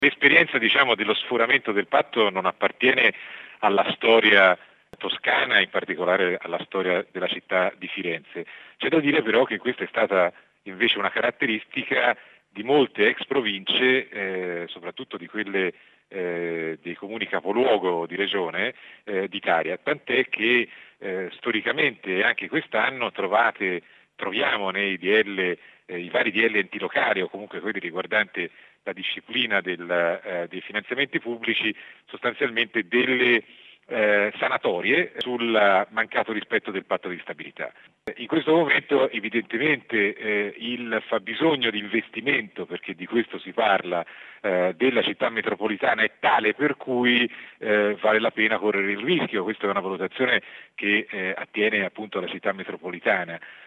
L'esperienza, dello sforamento del patto non appartiene alla storia toscana, in particolare alla storia della città di Firenze. C'è da dire però che questa è stata invece una caratteristica di molte ex province, soprattutto di quelle dei comuni capoluogo di regione d'Italia, tant'è che storicamente anche quest'anno troviamo nei DL, i vari DL enti locali o comunque quelli riguardanti la disciplina dei finanziamenti pubblici, sostanzialmente delle sanatorie sul mancato rispetto del patto di stabilità. In questo momento evidentemente il fabbisogno di investimento, perché di questo si parla, della città metropolitana è tale per cui vale la pena correre il rischio. Questa è una valutazione che attiene appunto alla città metropolitana.